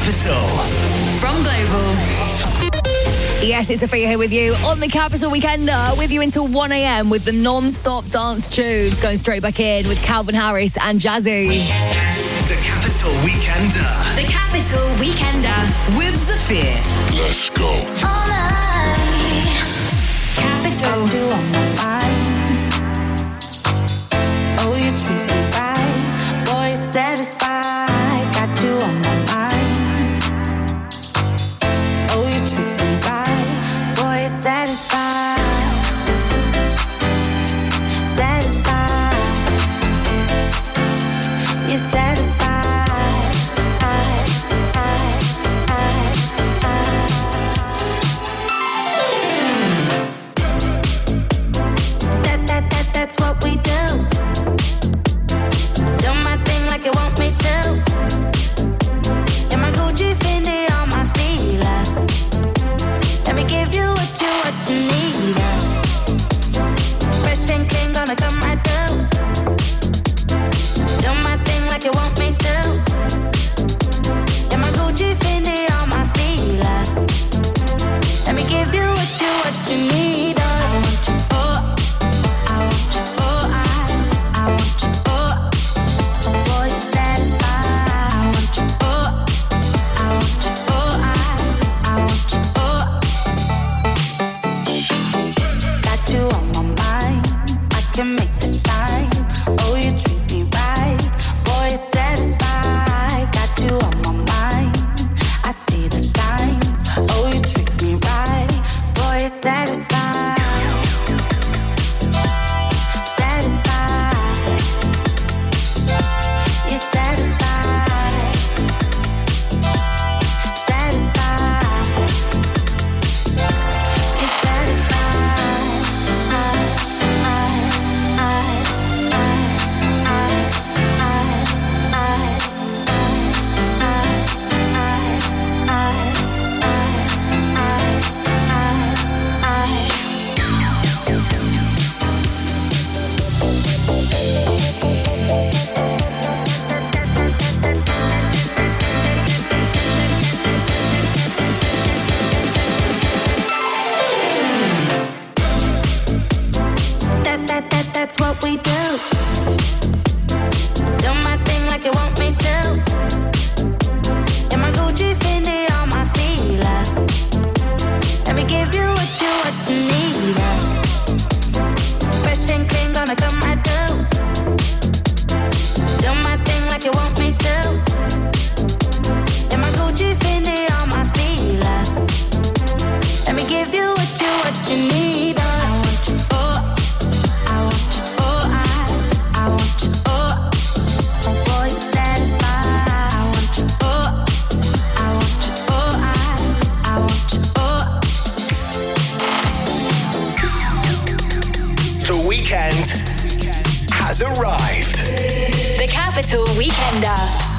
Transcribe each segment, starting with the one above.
Capital. From Global. Yes, it's Sophia here with you on the Capital Weekender, with you until 1 a.m. with the non-stop dance tunes, going straight back in with Calvin Harris and Jazzy. The Capital Weekender. The Capital Weekender. With Zafir. Let's go. All night. Capital. Got you on my mind. Oh, you treat me right. Boy, you're satisfied. Got you on my mind. Oh, you treat me right. Boy, you're satisfied. Satisfied. You're satisfied. That's what we do. Do my thing like you want me to. In my Gucci Fendi on my feet. Let me give you what you need. Fresh and clean, gonna come right through. Do my thing like you want me to. In my Gucci Fendi on my feet. Let me give you what you need. That's what we do. Do my thing like you want me to. In my Gucci Fendi on my feet. Let me give you what you need. Fresh and clean, gonna come right through. Do my thing like you want me to. In my Gucci Fendi on my feet. Let me give you what you need. Has arrived. The Capital Weekender.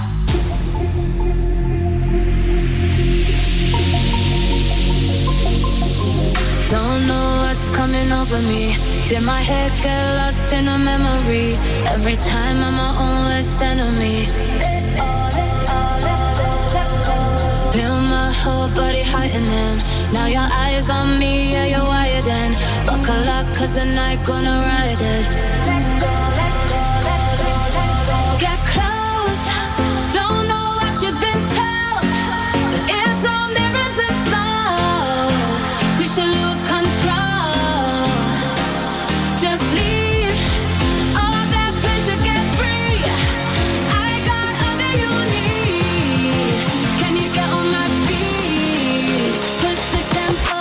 Don't know what's coming over me. Did my head get lost in a memory? Every time I'm my own worst enemy. Feel my whole body heightening. Now your eyes on me, yeah, you're wired in. Buckle up, cause the night gonna ride it. Get close, don't know what you've been told, but it's all mirrors and smoke. We should lose control. Just leave all that pressure, get free. I got all that you need. Can you get on my feet? Push the tempo.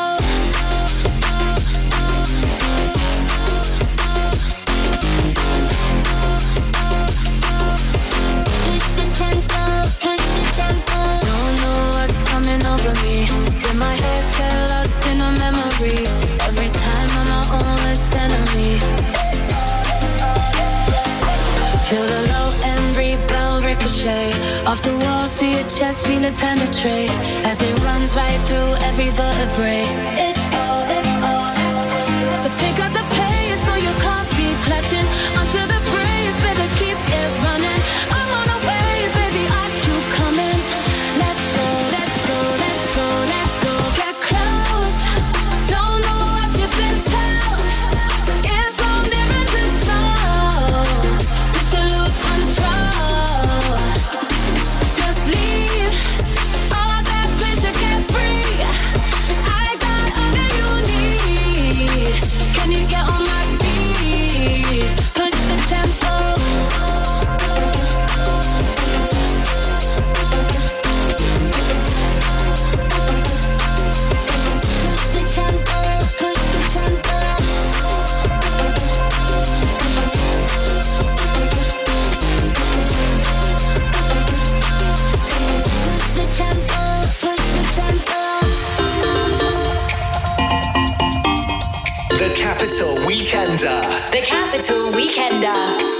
Push the tempo, push the tempo. Don't know what's coming over me. Did my head get lost in a memory? Every time I'm my own worst enemy. Feel the low and rebound ricochet off the walls to your chest, feel it penetrate as it runs right through every vertebrae. It all. So pick up the pace so you can't be clutching onto the breeze. Better keep it running. I'm on a wave, baby. Are you coming? Let's go. Weekender. The Capital Weekender.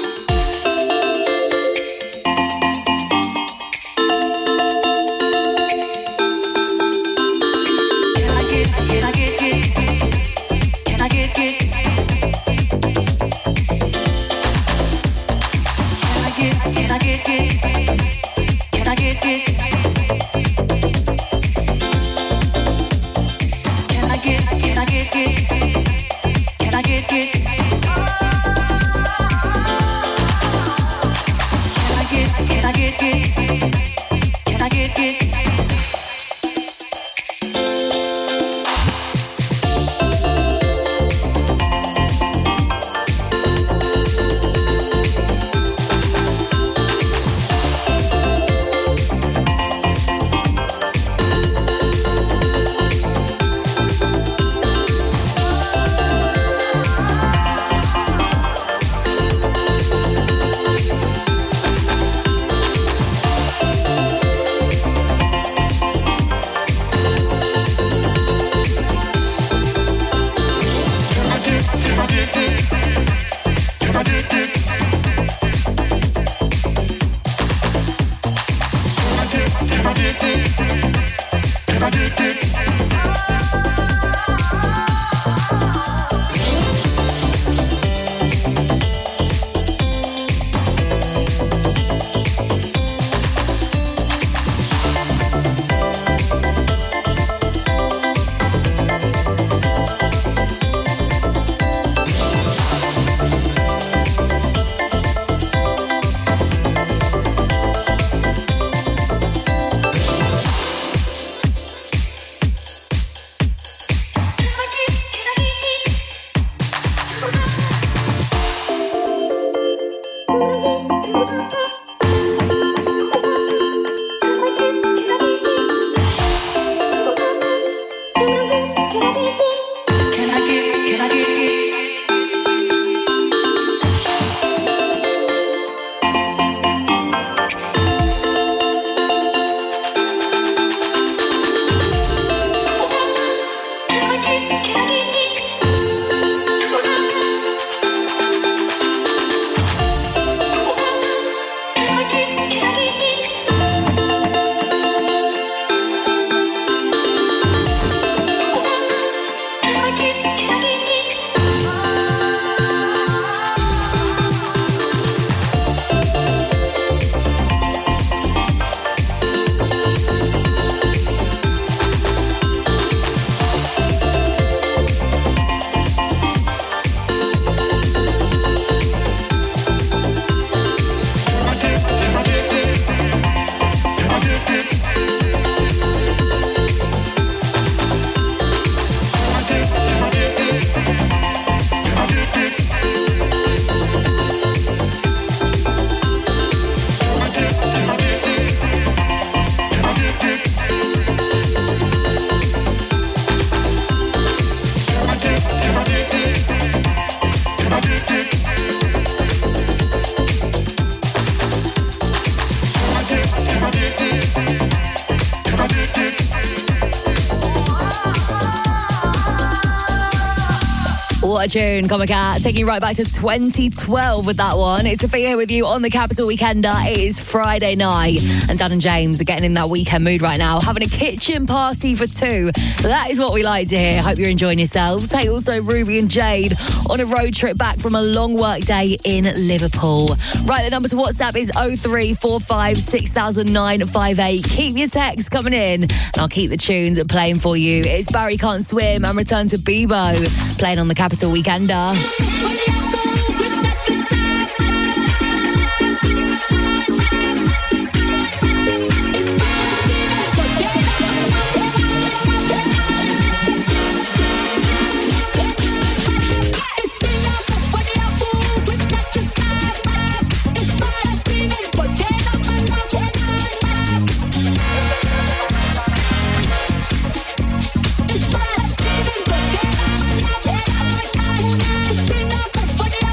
What a tune, Comic Cat. Taking you right back to 2012 with that one. It's Sophia here with you on the Capital Weekender. It is Friday night, and Dan and James are getting in that weekend mood right now, having a kitchen party for two. That is what we like to hear. Hope you're enjoying yourselves. Hey, also Ruby and Jade on a road trip back from a long work day in Liverpool. Right, the number to WhatsApp is 0345 6958. Keep your texts coming in, and I'll keep the tunes playing for you. It's Barry Can't Swim and Return to Bebo playing on the Capital Weekender. It's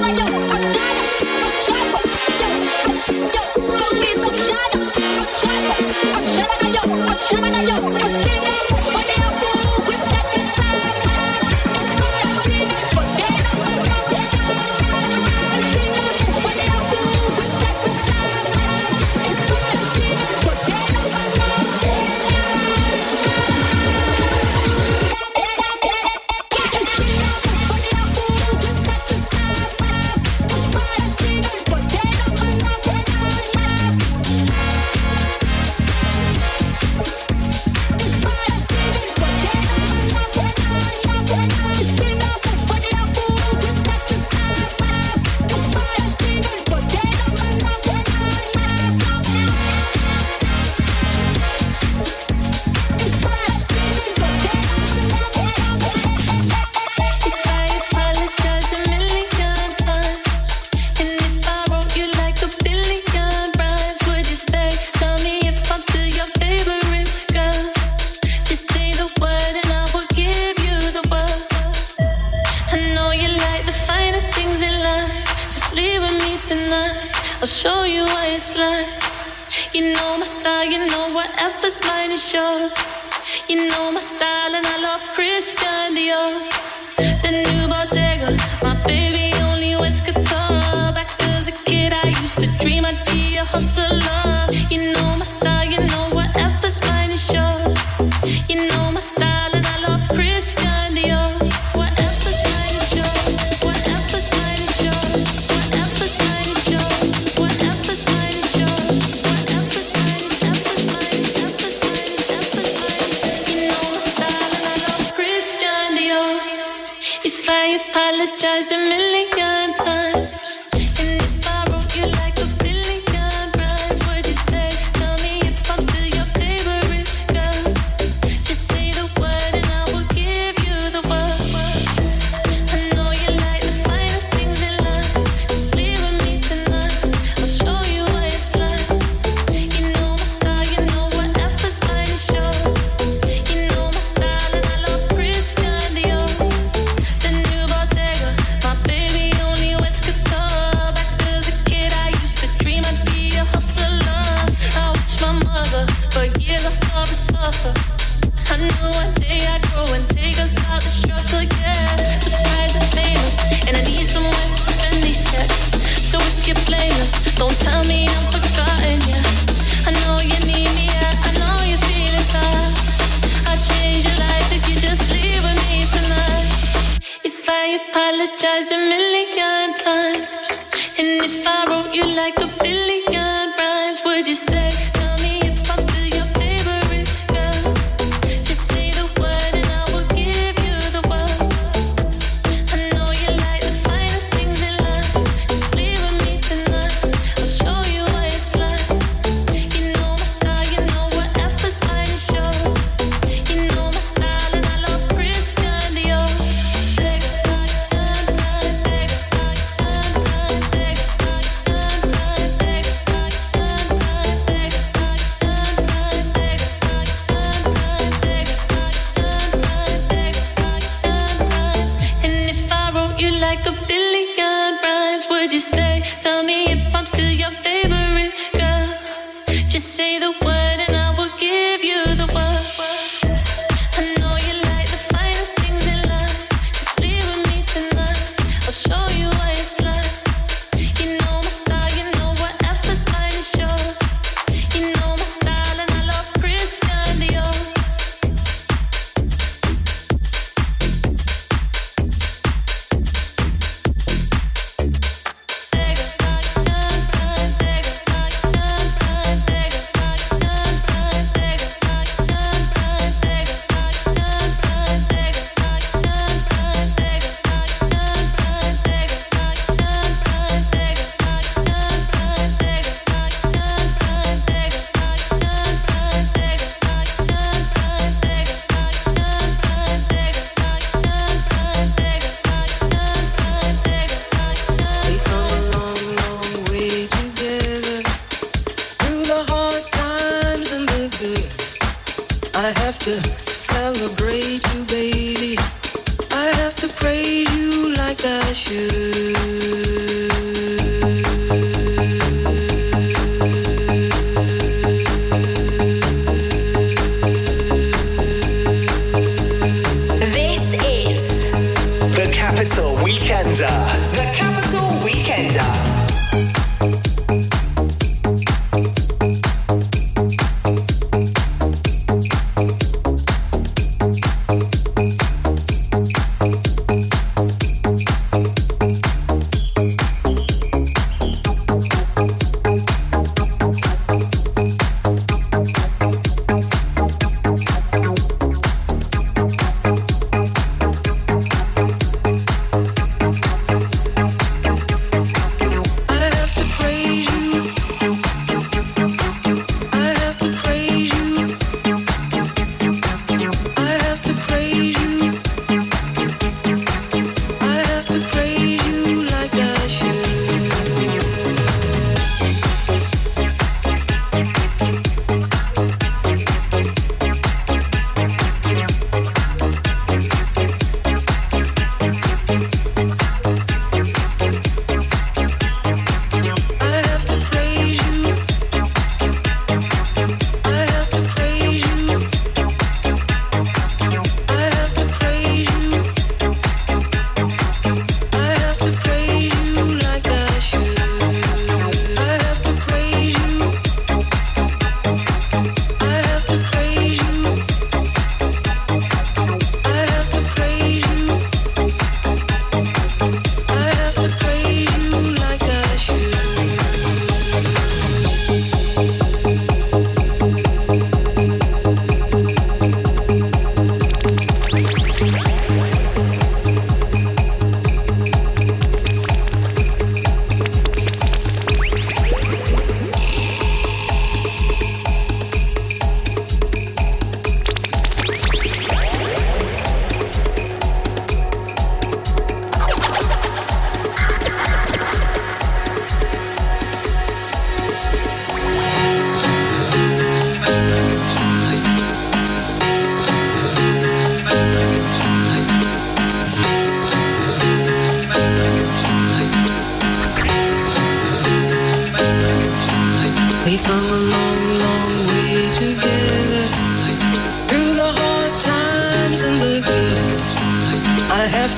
I have to celebrate you, baby. I have to praise you like I should.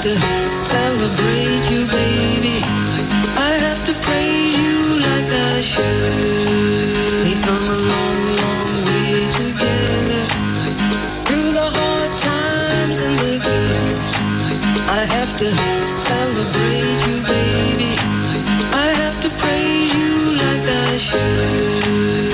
have to celebrate you, baby. I have to praise you like I should. We've come a long, long way together, through the hard times and the good. I have to celebrate you, baby. I have to praise you like I should.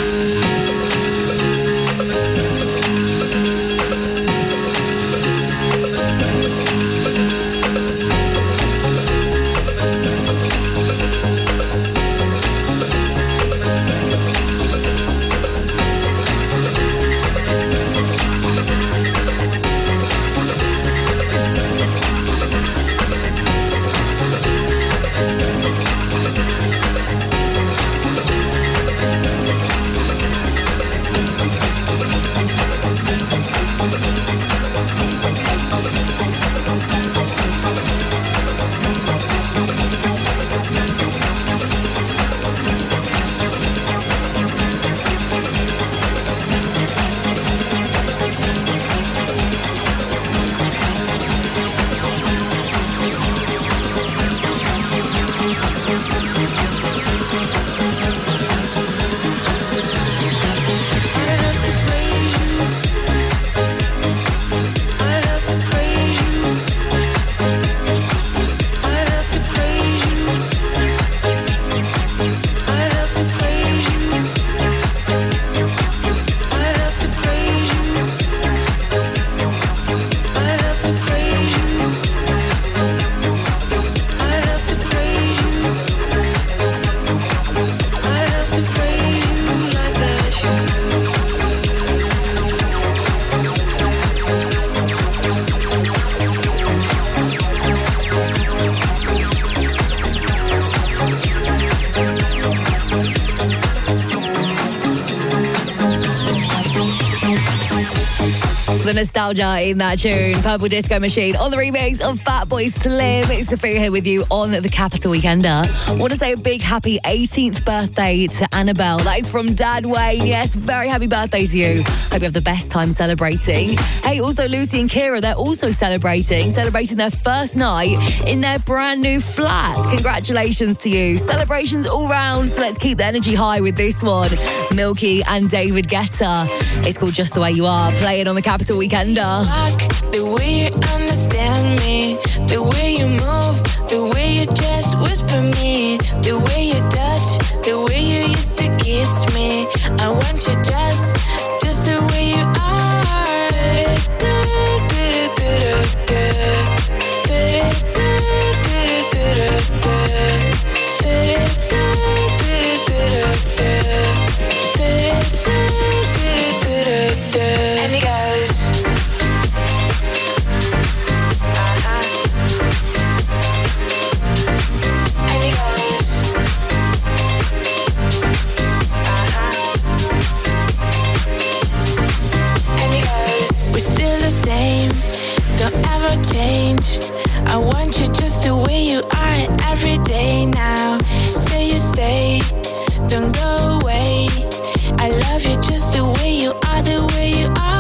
The nostalgia in that tune. Purple Disco Machine on the remix of Fatboy Slim. It's Sophia here with you on the Capital Weekender. I want to say a big happy 18th birthday to Annabelle. That is from Dad Wayne. Yes, very happy birthday to you. Hope you have the best time celebrating. Hey, also Lucy and Kira, they're also celebrating their first night in their brand new flat. Congratulations to you. Celebrations all round, so let's keep the energy high with this one. Milky and David Guetta. It's called Just the Way You Are, playing on the Capital Weekender. The way you understand me, the way you move, the way you just whisper me, the way you touch, the way you used to kiss me. I want you just the way you are. And it goes. And it goes. And it goes. We're still the same, don't ever change. I want you just the way you are every day now. Say you stay, don't go away. I love you just the way you are, the way you are.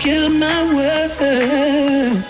killed my world.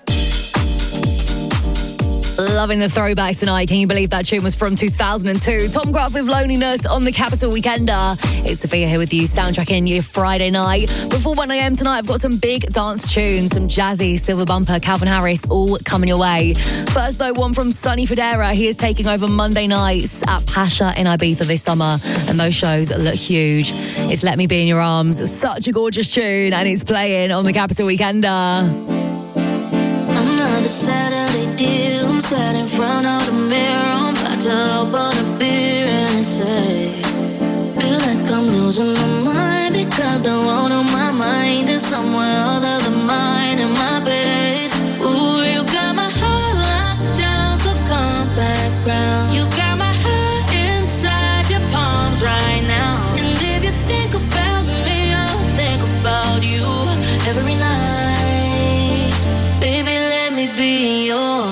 Loving the throwbacks tonight. Can you believe that tune was from 2002? Tom Gruff with Loneliness on the Capital Weekender. It's Sophia here with you, soundtracking your Friday night. Before 1am tonight, I've got some big dance tunes, some jazzy, Silver Bumper, Calvin Harris, all coming your way. First, though, one from Sonny Fodera. He is taking over Monday nights at Pasha in Ibiza this summer, and those shows look huge. It's Let Me Be in Your Arms. Such a gorgeous tune, and it's playing on the Capital Weekender. Another Saturday deal. I'm sat in front of the mirror. I'm about to open a beer and say, feel like I'm losing my mind because the one on my mind is somewhere other than mine in my bed. Ooh, you got my heart locked down, so come back round. You got my heart inside your palms right now. And if you think about me, I'll think about you every night. Baby, let me be in your arms.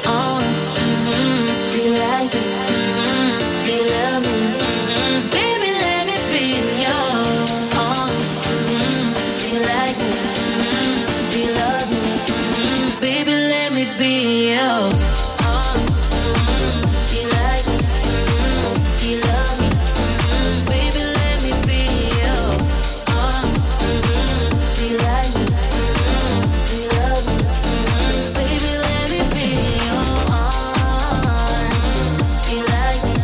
Do you like it? Do you love me? Baby, let me be in your arms. Do you like it? Do you love me? Baby, let me be in your arms. Do you like it? Do you love me? Baby, let me be in your arms. Do you like it? Do you love me? Baby, let me be in your arms. Do you like it?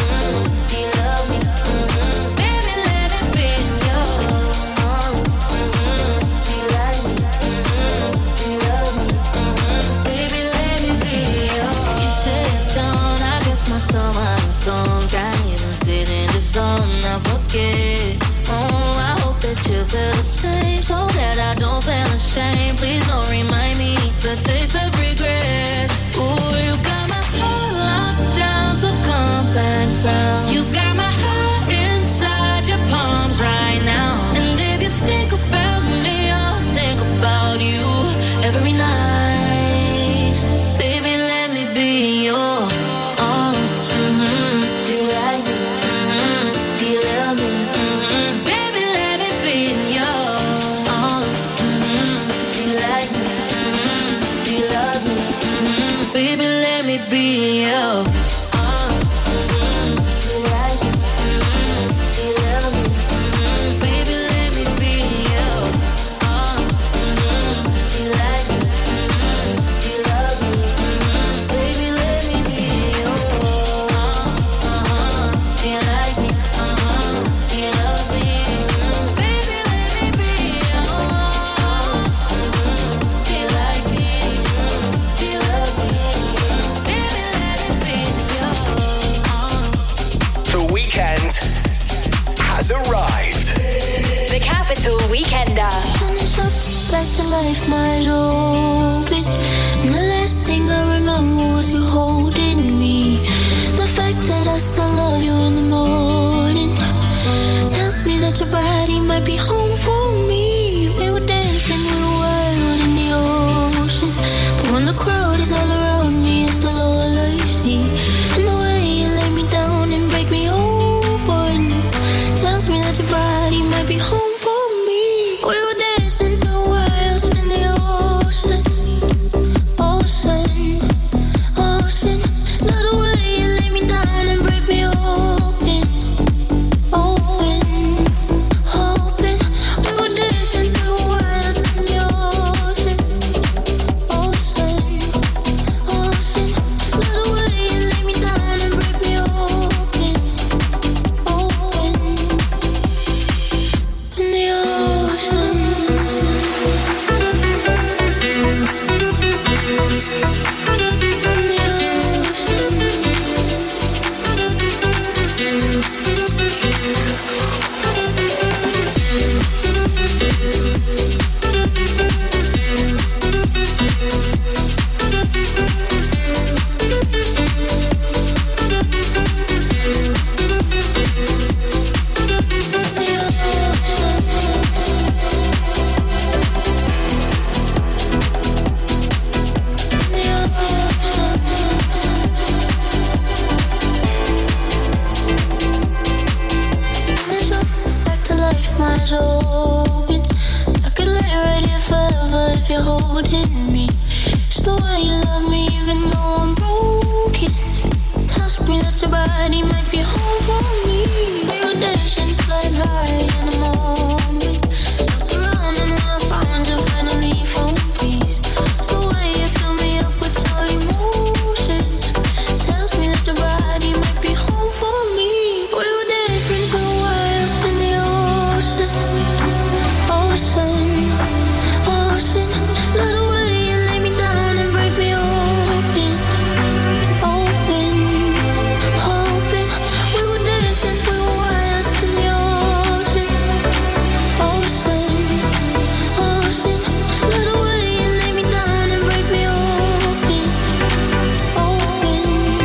Do you love me? Baby, let me be in your arms. Do you like it? Do you love me? Baby, let me be in your arms. You sit down, I guess my summer is gone. Got me sitting just on, I forget. Oh, I hope that you feel the same, so that I don't feel ashamed. Please don't remind me the taste of regret. Ooh, you got my heart locked down, so come back round. You got my heart inside your palms right now. And if you think about me, I'll think about you every night. Baby, let me be in your arms. Do you like it? Do you love me? Baby, let me be in your arms. Do you like me? Do you love me? Baby, let me be in your arms. Do you like it? Do you love me? Baby, let me be in your arms. Do you like it? Do you love me? Baby, let me be in your arms. Do you like me? Do you love me? Baby, let me be in your arms. Do you like me? Do you love me? Baby, let me be in your arms. The weekend has arrived. The Capital Weekender. Finish up, back to life, my eyes open. And the last thing I remember was you holding me. The fact that I still love you in the morning tells me that your body might be home for me. We were dancing, we were wild in the ocean, but when the crowd is all around me, it's still all I see. And the way you lay me down and break me open tells me that your body might be home for me. We were dancing, we were wild in the ocean, if you're holding me. It's the way you love me even though I'm broken. Tells me that your body might be home for me. We were dancing flying high in the moment. Looked around and when I found you finally found peace. It's the way you fill me up with your emotion. Tells me that your body might be home for me. We were dancing for a while in the ocean. Ocean, ocean. Love the way you lay me down and break me open. Open, open. We were dancing for a while in the ocean. Ocean, ocean. Love the way you lay me down and break me open. Open,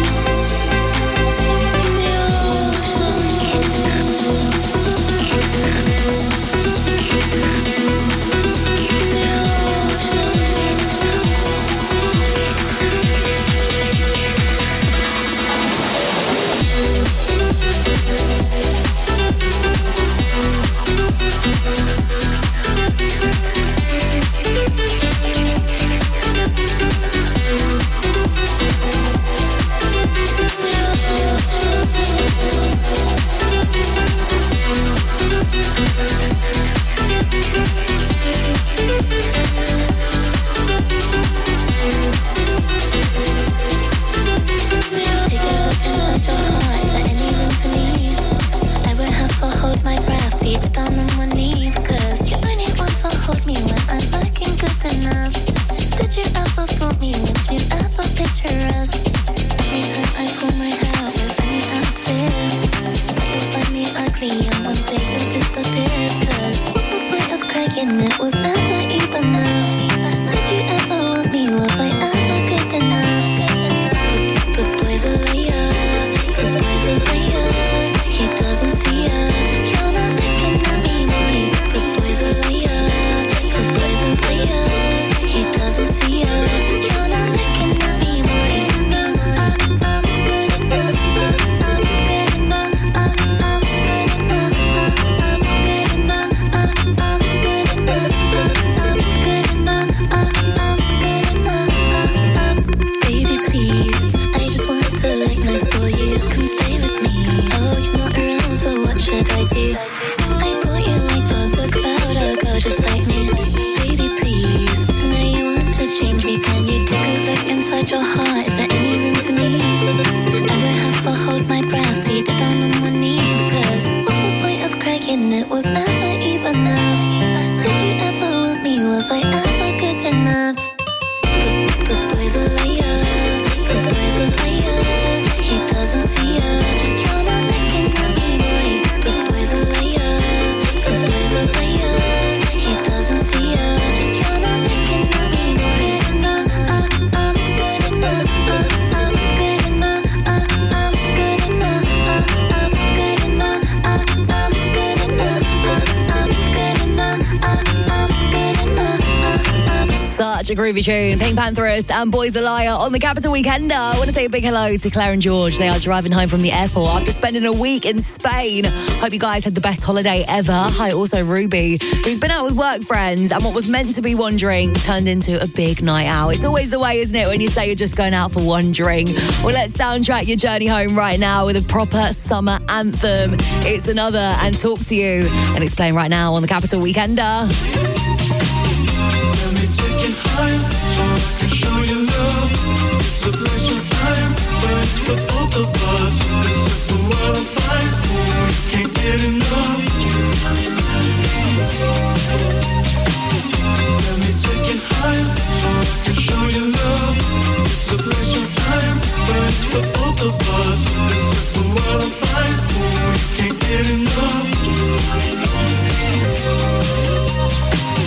in the Such a groovy tune. Pink Pantheress and Boys a Liar on the Capital Weekender. I want to say a big hello to Claire and George. They are driving home from the airport after spending a week in Spain. Hope you guys had the best holiday ever. Hi, also Ruby, who's been out with work friends, and what was meant to be one drink turned into a big night out. It's always the way, isn't it, when you say you're just going out for one drink? Well, let's soundtrack your journey home right now with a proper summer anthem. It's Another and Talk to You, and it's playing right now on the Capital Weekender. Let me take you higher so I can show you love. It's a place of time, but it's for both of us. This is the world of fire, we can't get enough. Let me take you higher so I can show you love. It's a place of time, but it's for both of us. This is the world of fire, we can't get enough.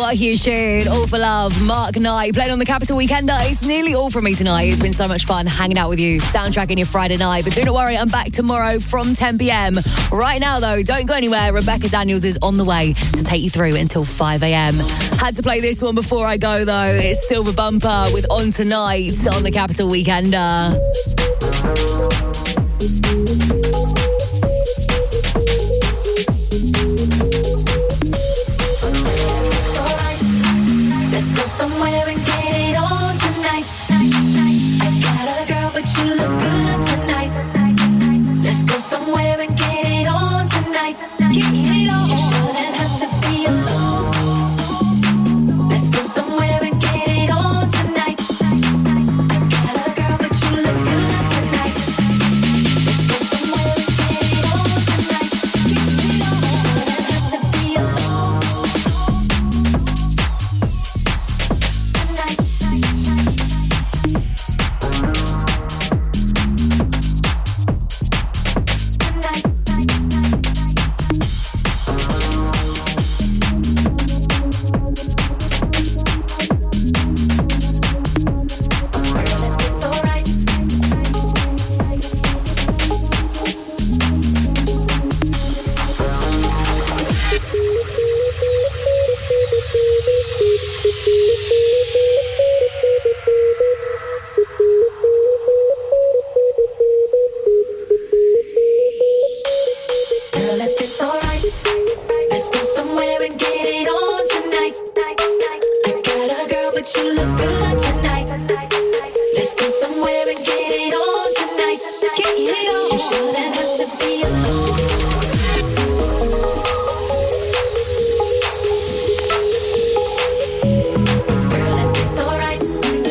Hushun, All for Love, Mark Knight, playing on the Capital Weekender. It's nearly all from me tonight. It's been so much fun hanging out with you, soundtracking your Friday night. But do not worry, I'm back tomorrow from 10 p.m. Right now, though, don't go anywhere. Rebecca Daniels is on the way to take you through until 5 a.m. Had to play this one before I go, though. It's Silver Bumper with On Tonight on the Capital Weekender. Let's go somewhere and get it on tonight. I got a girl, but you look good tonight. Let's go somewhere and get it on tonight. You shouldn't have to be alone. Let's go somewhere and get it on tonight. I got a girl, but you look good tonight. Let's go somewhere and get it on tonight. You shouldn't have to be alone. Girl, if it's alright, let's go somewhere and get it on tonight. I got a girl, but you look good tonight. Let's go somewhere and get it on tonight. You shouldn't have to be alone. Girl, if it's alright.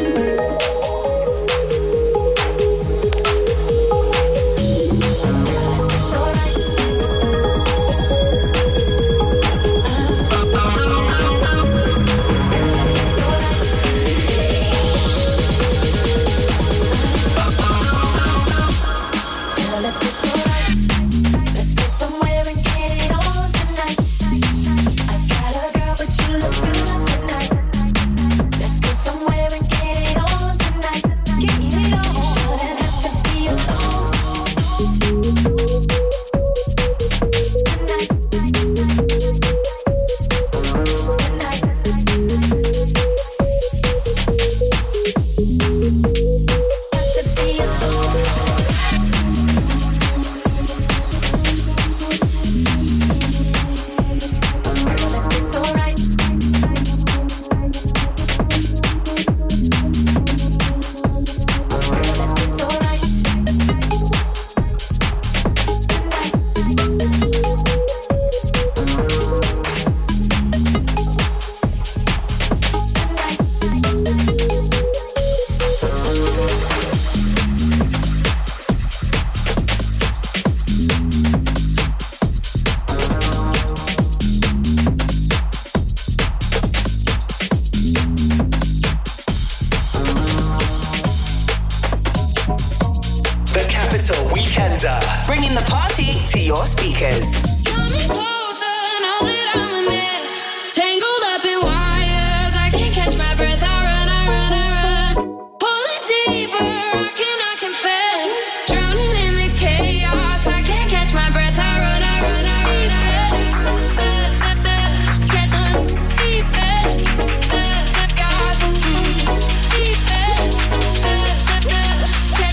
Let's go somewhere and get it on tonight. I got a girl, but you look good tonight. Let's go somewhere and get it on tonight. You shouldn't have to be alone. Tonight. Have to be alone. Girl, if it's alright. Girl, if it's alright. The Capital Weekender. Bringing the party to your speakers. Coming closer now that I'm a mess. Tangled up in wires, I can't catch my breath. I run. Pulling deeper, I cannot confess. Drowning in the chaos, I can't catch my breath. I run. Get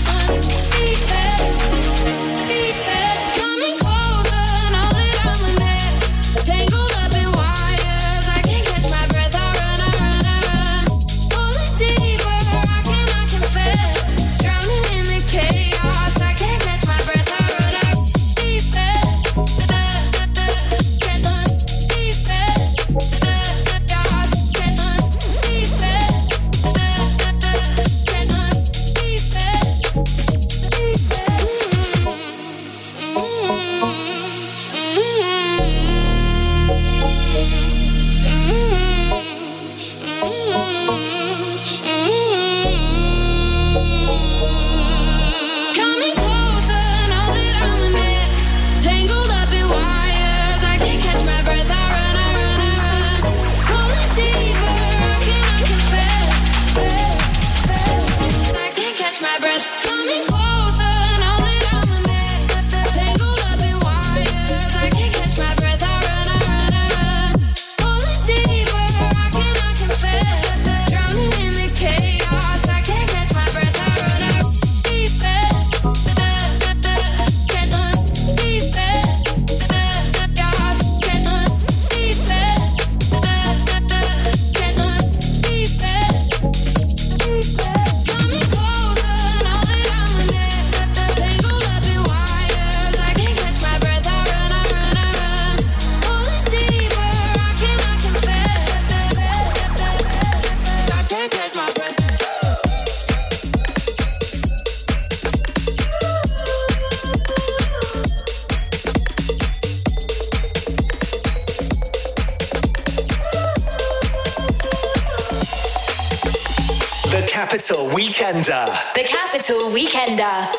Coming closer now that I'm a mess. Capital Weekender. The Capital Weekender.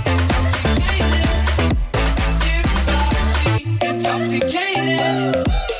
Intoxicated.